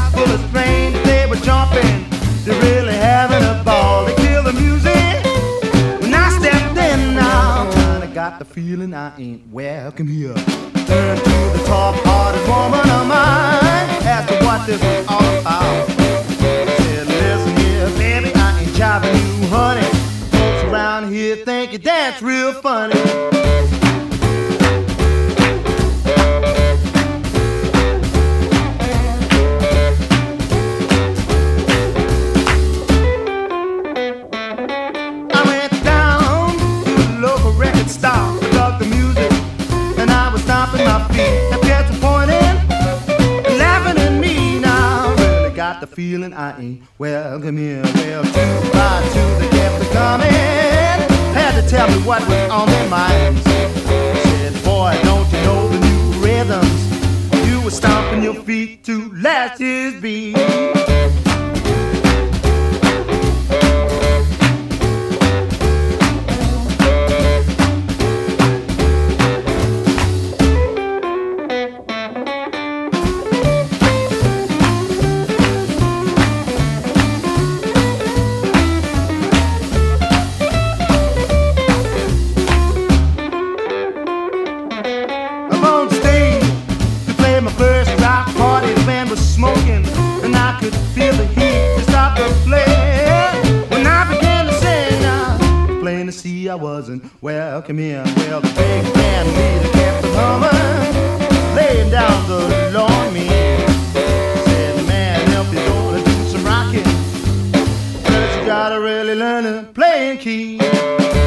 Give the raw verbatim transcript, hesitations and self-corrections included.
house full of strangers, they were jumping, they're really having a ball. They feel the music when I stepped in now. Kinda got the feeling I ain't welcome here. Turn to the top-hearted woman of mine, asked her what this was all about. Said, listen here, baby, I ain't jiving you, honey. Folks around here think you dance real funny. My feet, and cats are pointing and laughing at me now. Really got the feeling I ain't welcome here. Well, two by two, they kept coming. Had to tell me what was on their minds. Said, boy, don't you know the new rhythms? You were stomping your feet to last year's beat. I wasn't welcome here. Well, the big band leader kept it humming, laying down the law on me. Said, man, help you gonna do some rocking, but you gotta really learn to play and key.